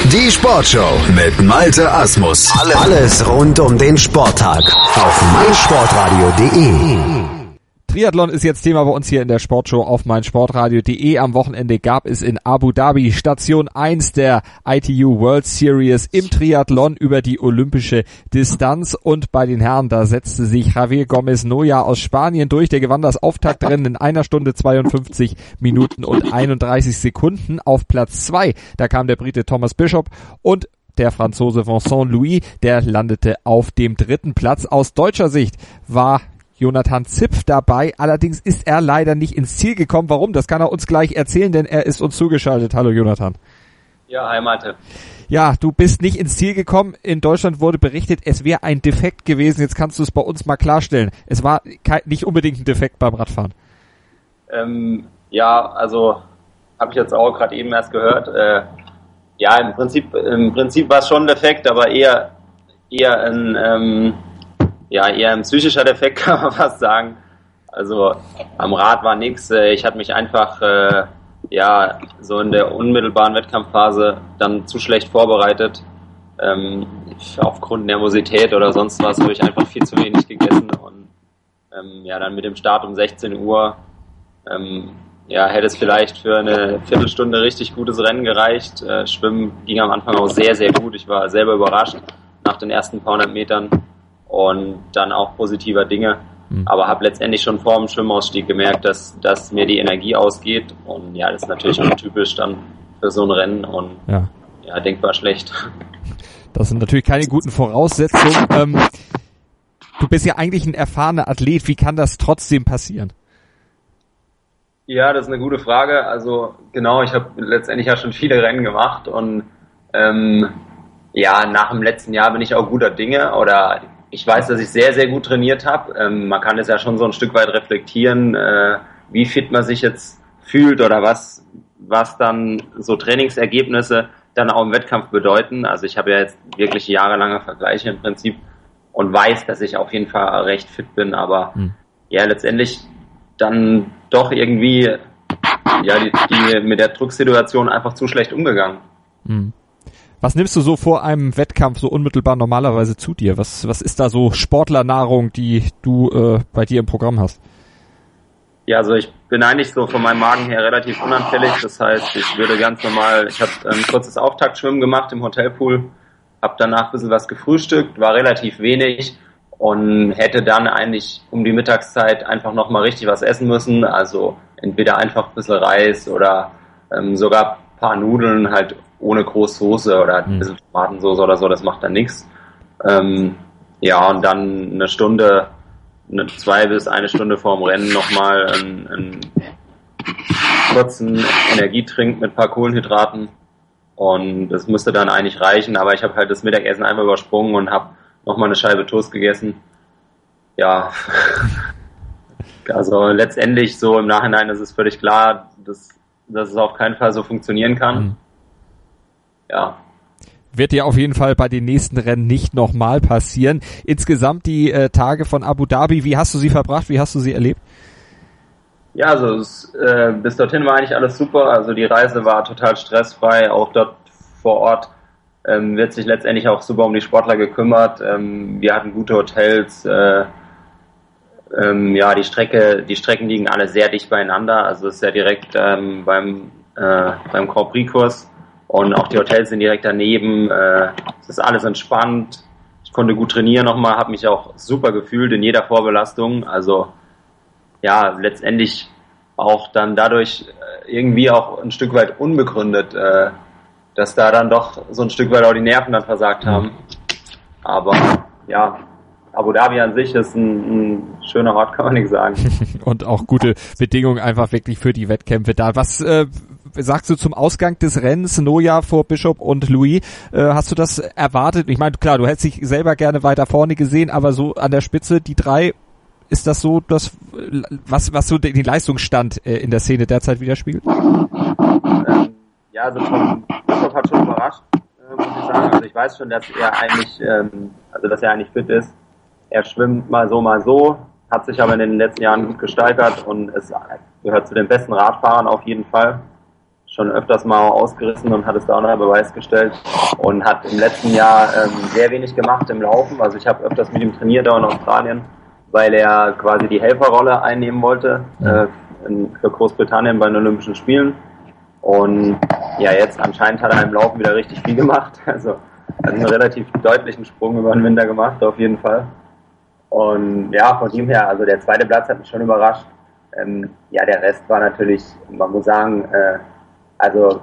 Die Sportshow mit Malte Asmus. Alles rund um den Sporttag auf meinsportradio.de. Triathlon ist jetzt Thema bei uns hier in der Sportshow auf meinsportradio.de. Am Wochenende gab es in Abu Dhabi Station 1 der ITU World Series im Triathlon über die olympische Distanz. Und bei den Herren, da setzte sich Javier Gómez Noya aus Spanien durch. Der gewann das Auftaktrennen in 1 Stunde 52 Minuten und 31 Sekunden. Auf Platz 2, da kam der Brite Thomas Bishop und der Franzose Vincent Louis, der landete auf dem 3. Platz. Aus deutscher Sicht war Jonathan Zipf dabei, allerdings ist er leider nicht ins Ziel gekommen. Warum? Das kann er uns gleich erzählen, denn er ist uns zugeschaltet. Hallo Jonathan. Ja, hi Malte. Ja, du bist nicht ins Ziel gekommen. In Deutschland wurde berichtet, es wäre ein Defekt gewesen. Jetzt kannst du es bei uns mal klarstellen. Es war nicht unbedingt ein Defekt beim Radfahren. Ja, also habe ich jetzt auch gerade eben erst gehört. Ja, im Prinzip war es schon ein Defekt, aber eher ein psychischer Defekt, kann man fast sagen. Also am Rad war nichts. Ich hatte mich einfach so in der unmittelbaren Wettkampfphase dann zu schlecht vorbereitet. Aufgrund Nervosität oder sonst was habe ich einfach viel zu wenig gegessen. Und dann mit dem Start um 16 Uhr hätte es vielleicht für eine Viertelstunde richtig gutes Rennen gereicht. Schwimmen ging am Anfang auch sehr, sehr gut. Ich war selber überrascht nach den ersten paar 100 Metern. Und dann auch positiver Dinge. Aber habe letztendlich schon vor dem Schwimmausstieg gemerkt, dass mir die Energie ausgeht. Und ja, das ist natürlich untypisch dann für so ein Rennen und denkbar schlecht. Das sind natürlich keine guten Voraussetzungen. Du bist ja eigentlich ein erfahrener Athlet. Wie kann das trotzdem passieren? Ja, das ist eine gute Frage. Also genau, ich habe letztendlich ja schon viele Rennen gemacht und nach dem letzten Jahr bin ich auch guter Dinge oder ich weiß, dass ich sehr, sehr gut trainiert habe. Man kann es ja schon so ein Stück weit reflektieren, wie fit man sich jetzt fühlt oder was dann so Trainingsergebnisse dann auch im Wettkampf bedeuten. Also ich habe ja jetzt wirklich jahrelange Vergleiche im Prinzip und weiß, dass ich auf jeden Fall recht fit bin, aber letztendlich dann doch irgendwie die mit der Drucksituation einfach zu schlecht umgegangen. Was nimmst du so vor einem Wettkampf so unmittelbar normalerweise zu dir? Was ist da so Sportlernahrung, die du bei dir im Programm hast? Ja, also ich bin eigentlich so von meinem Magen her relativ unanfällig. Das heißt, ich würde ganz normal, ich habe ein kurzes Auftaktschwimmen gemacht im Hotelpool, habe danach ein bisschen was gefrühstückt, war relativ wenig und hätte dann eigentlich um die Mittagszeit einfach nochmal richtig was essen müssen. Also entweder einfach ein bisschen Reis oder sogar ein paar Nudeln halt ohne groß Soße oder ein bisschen Tomatensoße oder so, das macht dann nichts. Und dann 2 bis 1 Stunde vorm Rennen nochmal einen kurzen Energietrink mit ein paar Kohlenhydraten und das müsste dann eigentlich reichen, aber ich habe halt das Mittagessen einmal übersprungen und habe nochmal eine Scheibe Toast gegessen. Ja, also letztendlich so im Nachhinein ist es völlig klar, dass es auf keinen Fall so funktionieren kann. Ja. Wird dir auf jeden Fall bei den nächsten Rennen nicht nochmal passieren. Insgesamt die Tage von Abu Dhabi, wie hast du sie verbracht? Wie hast du sie erlebt? Ja, also bis dorthin war eigentlich alles super. Also die Reise war total stressfrei. Auch dort vor Ort wird sich letztendlich auch super um die Sportler gekümmert. Wir hatten gute Hotels. Die Strecken liegen alle sehr dicht beieinander. Also es ist ja direkt beim Grand Prix-Kurs. Und auch die Hotels sind direkt daneben. Es ist alles entspannt. Ich konnte gut trainieren nochmal, habe mich auch super gefühlt in jeder Vorbelastung. Also ja, letztendlich auch dann dadurch irgendwie auch ein Stück weit unbegründet, dass da dann doch so ein Stück weit auch die Nerven dann versagt haben. Aber ja, Abu Dhabi an sich ist ein schöner Ort, kann man nicht sagen. Und auch gute Bedingungen einfach wirklich für die Wettkämpfe da. Was sagst du zum Ausgang des Rennens, Noya vor Bishop und Louis? Hast du das erwartet? Ich meine, klar, du hättest dich selber gerne weiter vorne gesehen, aber so an der Spitze, die 3, ist das so, was so den Leistungsstand in der Szene derzeit widerspiegelt? Also Bishop hat schon überrascht, muss ich sagen. Also ich weiß schon, dass er eigentlich fit ist. Er schwimmt mal so, hat sich aber in den letzten Jahren gut gesteigert und es gehört zu den besten Radfahrern auf jeden Fall. schon öfters mal ausgerissen und hat es da auch noch Beweis gestellt und hat im letzten Jahr sehr wenig gemacht im Laufen. Also ich habe öfters mit ihm trainiert da in Australien, weil er quasi die Helferrolle einnehmen wollte für Großbritannien bei den Olympischen Spielen. Und ja, jetzt anscheinend hat er im Laufen wieder richtig viel gemacht. Also hat einen relativ deutlichen Sprung über den Winter gemacht, auf jeden Fall. Und ja, von ihm her, also der zweite Platz hat mich schon überrascht. Ja, der Rest war natürlich, man muss sagen, also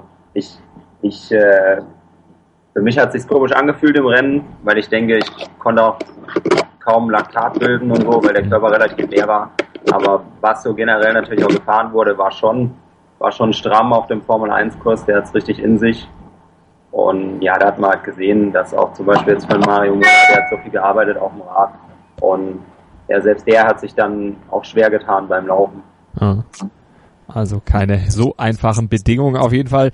für mich hat es sich komisch angefühlt im Rennen, weil ich denke, ich konnte auch kaum Laktat bilden und so, weil der Körper relativ leer war. Aber was so generell natürlich auch gefahren wurde, war schon stramm auf dem Formel-1-Kurs, der hat's richtig in sich. Und ja, da hat man halt gesehen, dass auch zum Beispiel jetzt von Mario Müller, der hat so viel gearbeitet auf dem Rad. Und ja, selbst der hat sich dann auch schwer getan beim Laufen. Also keine so einfachen Bedingungen auf jeden Fall.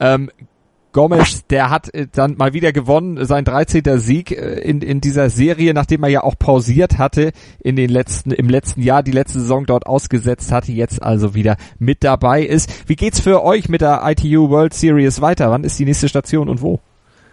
Gomes, der hat dann mal wieder gewonnen, sein 13. Sieg in dieser Serie, nachdem er ja auch pausiert hatte im letzten Jahr, die letzte Saison dort ausgesetzt hatte, jetzt also wieder mit dabei ist. Wie geht's für euch mit der ITU World Series weiter? Wann ist die nächste Station und wo?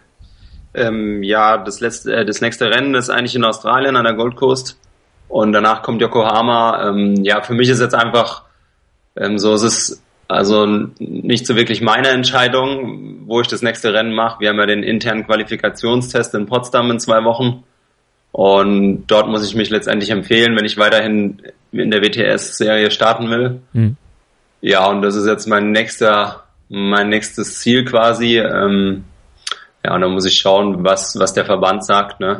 Ja, das nächste Rennen ist eigentlich in Australien an der Gold Coast und danach kommt Yokohama. Ja, für mich ist jetzt einfach so, es ist also nicht so wirklich meine Entscheidung, wo ich das nächste Rennen mache. Wir haben ja den internen Qualifikationstest in Potsdam in 2 Wochen und dort muss ich mich letztendlich empfehlen, wenn ich weiterhin in der WTS-Serie starten will. Ja, und das ist jetzt mein nächstes Ziel quasi. Ja, und dann muss ich schauen, was der Verband sagt, ne?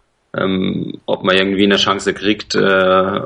Ob man irgendwie eine Chance kriegt, ja.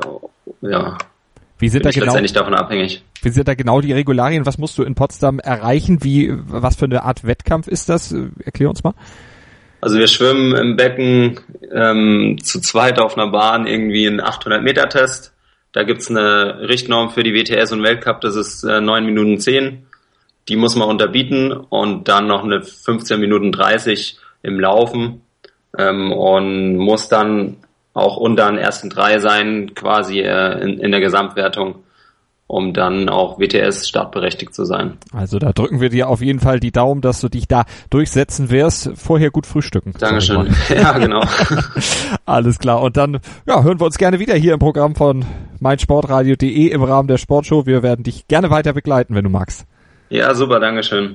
Wie sind da genau, letztendlich davon abhängig. Wie sind da genau die Regularien? Was musst du in Potsdam erreichen? Was für eine Art Wettkampf ist das? Erklär uns mal. Also wir schwimmen im Becken zu zweit auf einer Bahn irgendwie einen 800-Meter-Test. Da gibt's eine Richtnorm für die WTS und Weltcup, das ist 9 Minuten 10. Die muss man unterbieten und dann noch eine 15 Minuten 30 im Laufen und muss dann auch unter den ersten 3 sein, quasi in der Gesamtwertung, um dann auch WTS startberechtigt zu sein. Also da drücken wir dir auf jeden Fall die Daumen, dass du dich da durchsetzen wirst. Vorher gut frühstücken. Dankeschön. Ja, genau. Alles klar. Und dann hören wir uns gerne wieder hier im Programm von meinsportradio.de im Rahmen der Sportshow. Wir werden dich gerne weiter begleiten, wenn du magst. Ja, super. Dankeschön.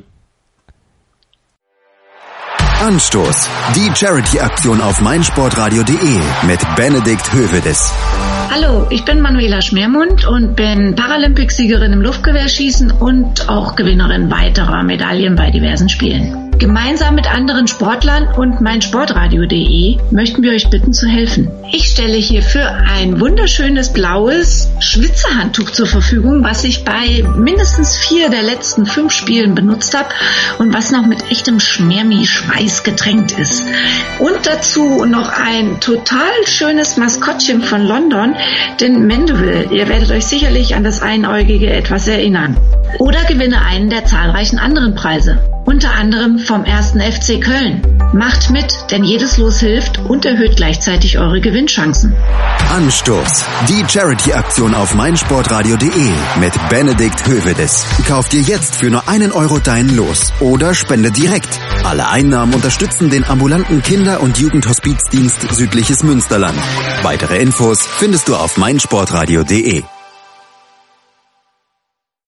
Anstoß. Die Charity-Aktion auf meinsportradio.de mit Benedikt Hövedes. Hallo, ich bin Manuela Schmermund und bin Paralympicsiegerin im Luftgewehrschießen und auch Gewinnerin weiterer Medaillen bei diversen Spielen. Gemeinsam mit anderen Sportlern und meinsportradio.de möchten wir euch bitten zu helfen. Ich stelle hierfür ein wunderschönes blaues Schwitzerhandtuch zur Verfügung, was ich bei mindestens 4 der letzten 5 Spielen benutzt habe und was noch mit echtem Schmermi-Schweiß getränkt ist. Und dazu noch ein total schönes Maskottchen von London, den Mandeville. Ihr werdet euch sicherlich an das Einäugige etwas erinnern. Oder gewinne einen der zahlreichen anderen Preise. Unter anderem vom 1. FC Köln. Macht mit, denn jedes Los hilft und erhöht gleichzeitig eure Gewinnchancen. Anstoß. Die Charity-Aktion auf meinsportradio.de mit Benedikt Hövedes. Kauf dir jetzt für nur 1 Euro dein Los oder spende direkt. Alle Einnahmen unterstützen den ambulanten Kinder- und Jugendhospizdienst Südliches Münsterland. Weitere Infos findest du auf meinsportradio.de.